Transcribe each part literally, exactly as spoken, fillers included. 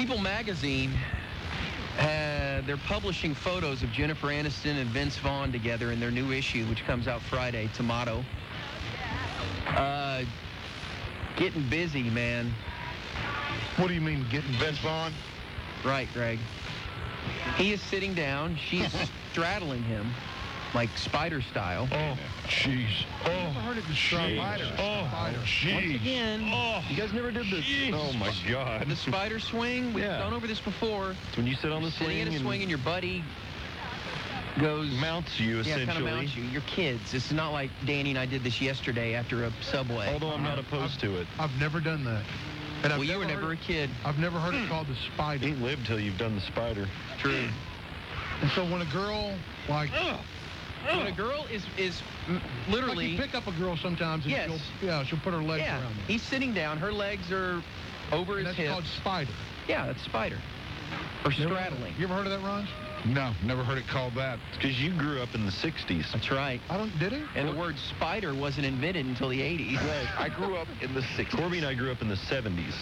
People magazine, uh, they're publishing photos of Jennifer Aniston and Vince Vaughn together in their new issue, which comes out Friday, Tomato. Uh, getting busy, man. What do you mean, getting Vince Vaughn? Right, Greg. He is sitting down. She's straddling him, like spider style. Oh, jeez. Oh, I never heard it described. Spider. Oh, Once jeez. again, Oh, You guys never did this? Jeez. Oh, my God. the spider swing. We've Yeah. gone over this before. It's when you sit on the Sitting swing in a and swing and your buddy goes... mounts you, Yeah, essentially. kind of mounts you. You're kids. This is not like Danny and I did this yesterday after a Subway. Although I'm not opposed to it. I've never done that. And I've well, you were never never a heard, kid. I've never heard it called the spider. You ain't lived till you've done the spider. True. And so when a girl, like, When a girl is is m- like literally... you pick up a girl sometimes and Yes. she'll, yeah, she'll put her legs yeah, around you. he's sitting down. Her legs are over And his that's called hips. spider. Yeah, that's spider. Or straddling. You ever heard of that, Ron? no, never heard it called that. Because you grew up in the sixties. That's right. I don't, did he? And the word spider wasn't invented until the eighties. I grew up in the sixties. Corby and I grew up in the seventies.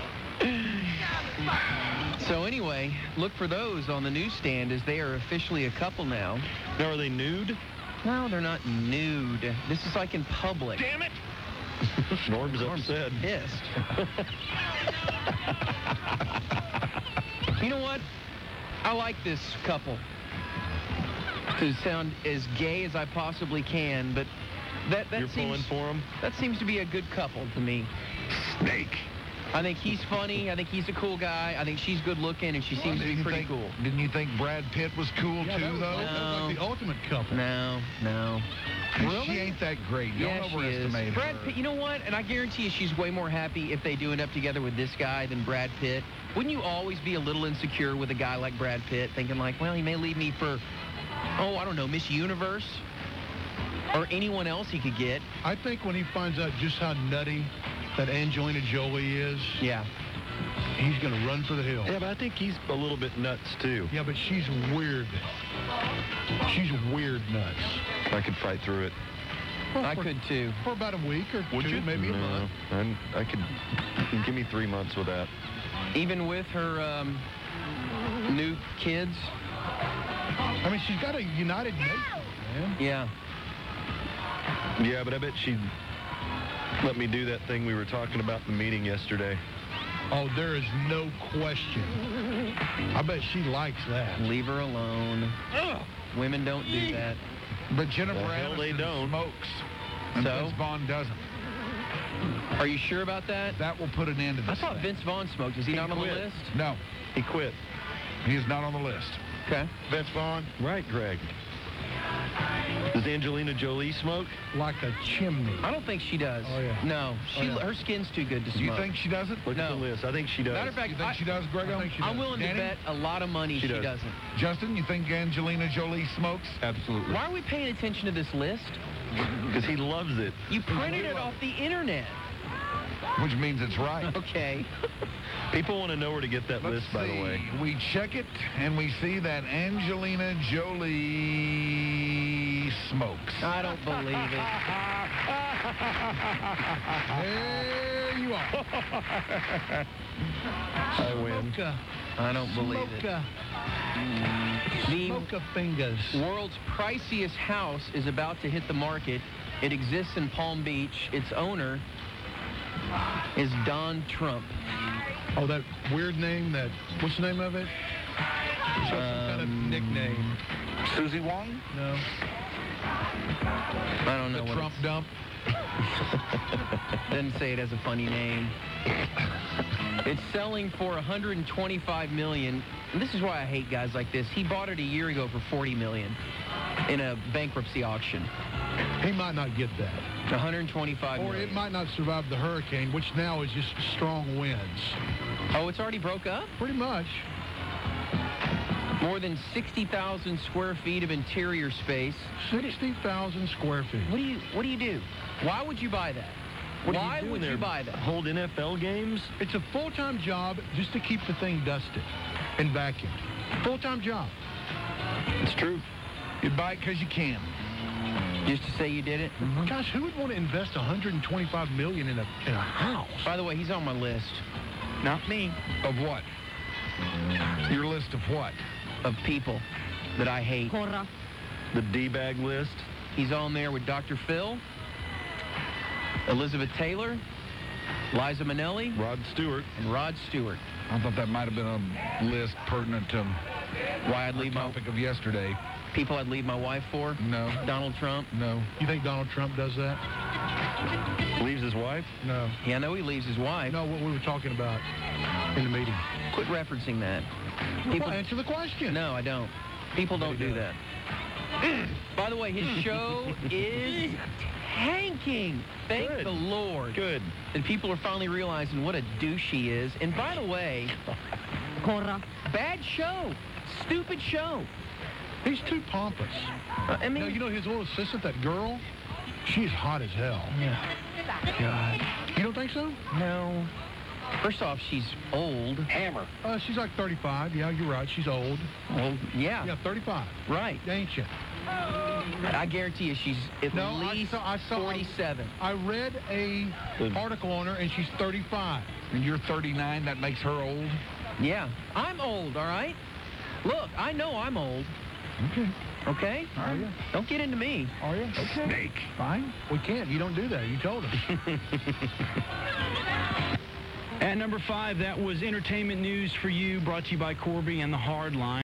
So anyway, look for those on the newsstand as they are officially a couple now. Now, are they nude? No, they're not nude. This is like in public. Damn it! Norm's Norm's upset. pissed. You know what? I like this couple. To sound as gay as I possibly can, but that that You're seems pulling for them? that seems to be a good couple to me. Snake. I think he's funny. I think he's a cool guy. I think she's good looking, and she seems to Didn't be you pretty think, cool. Didn't you think Brad Pitt was cool Yeah, too, that was, though? that was like the ultimate couple. No, no. She ain't that great. Don't Yeah, she is. overestimate Brad her. Pitt, you know what? And I guarantee you she's way more happy if they do end up together with this guy than Brad Pitt. Wouldn't you always be a little insecure with a guy like Brad Pitt, thinking like, well, he may leave me for, oh, I don't know, Miss Universe? Or anyone else he could get. I think when he finds out just how nutty that Angelina Jolie is, Yeah. he's going to run for the hills. Yeah, but I think he's a little bit nuts, too. Yeah, but she's weird. She's weird nuts. I could fight through it. Well, I for, could too. For about a week or Would two, you? maybe a No, month. I'm- I could... Give me three months with that. Even with her um, new kids. I mean, she's got a United Nations, man. Yeah. Yeah, but I bet she'd let me do that thing we were talking about in the meeting yesterday. Oh, there is no question. I bet she likes that. Leave her alone. Women don't do that. But Jennifer The hell they Aniston don't. smokes. And So? Vince Vaughn doesn't. Are you sure about that? That will put an end to I this thought thing. Vince Vaughn smoked. Is he, He not on the quit. list? No, He quit. he is not on the list. Okay. Vince Vaughn? Right, Greg. Does Angelina Jolie smoke? Like a chimney. I don't think she does. Oh, yeah. No. She, Oh, yeah. Her skin's too good to smoke. You think she doesn't? Look at No. the list. I think she does. Matter of fact, You think I, she does, Grego? I think she I'm does. willing Danny? to bet a lot of money She she, does. doesn't. Justin, you think Angelina Jolie smokes? Absolutely. Why are we paying attention to this list? Because he loves it. You printed it off the internet. Which means it's right. Okay. People want to know where to get that Let's list, by see. the way. We check it, and we see that Angelina Jolie smokes. I don't believe it. There you are. I win. Smoker. I don't believe it. Smoker. The Smoker fingers. world's priciest house is about to hit the market. It exists in Palm Beach. Its owner is Don Trump. Oh, that weird name, that, what's the name of it? Some kind of Um, nickname. Susie Wong? No. I don't know The what Trump it's- dump. Didn't say it has a funny name. It's selling for one hundred twenty-five million dollars. And this is why I hate guys like this. He bought it a year ago for forty million dollars in a bankruptcy auction. He might not get that. one hundred twenty-five Or million it might not survive the hurricane, which now is just strong winds. Oh, it's already broke up? Pretty much. More than sixty thousand square feet of interior space. sixty thousand square feet. What do you What do you do? Why would you buy that? What are Why you doing would there? you buy that? Hold N F L games? It's a full-time job just to keep the thing dusted and vacuumed. Full-time job. It's true. You buy it because you can. Just to say you did it? Gosh, who would want to invest one hundred twenty-five million dollars in a in a house? By the way, he's on my list. Not me. Of what? Your list of what? of people that I hate. Corra. The D-bag list. He's on there with Doctor Phil, Elizabeth Taylor, Liza Minnelli, Rod Stewart. and Rod Stewart. I thought that might have been a list pertinent to Why I'd the leave my topic of yesterday. people I'd leave my wife for. No. Donald Trump. No. You think Donald Trump does that? Leaves his wife? No. Yeah, I know he leaves his wife. No, what we were talking about in the meeting. Quit referencing that. People, Well, answer the question. no, I don't. People don't do that. By the way, his show is tanking. Thank Good. the Lord. Good. And people are finally realizing what a douche he is. And by the way, Corra. bad show. Stupid show. He's too pompous. Uh, I mean, No, you know his little assistant, that girl? She's hot as hell. God. You don't think so? No. First off, she's old. Hammer. Uh, she's like thirty-five. Yeah, you're right. She's old. Well, yeah, Yeah, thirty-five. right. Ain't you? I guarantee you she's at No, I least saw- I saw- forty-seven. I read a The- article on her, and she's thirty-five. And you're thirty-nine, that makes her old? Yeah, I'm old, all right? Look, I know I'm old, Okay. okay? Are you? Don't get into me. Are you? Okay. Snake. Fine. We can't. You don't do that. You told us. At number five, that was entertainment news for you, brought to you by Corby and the Hard Line.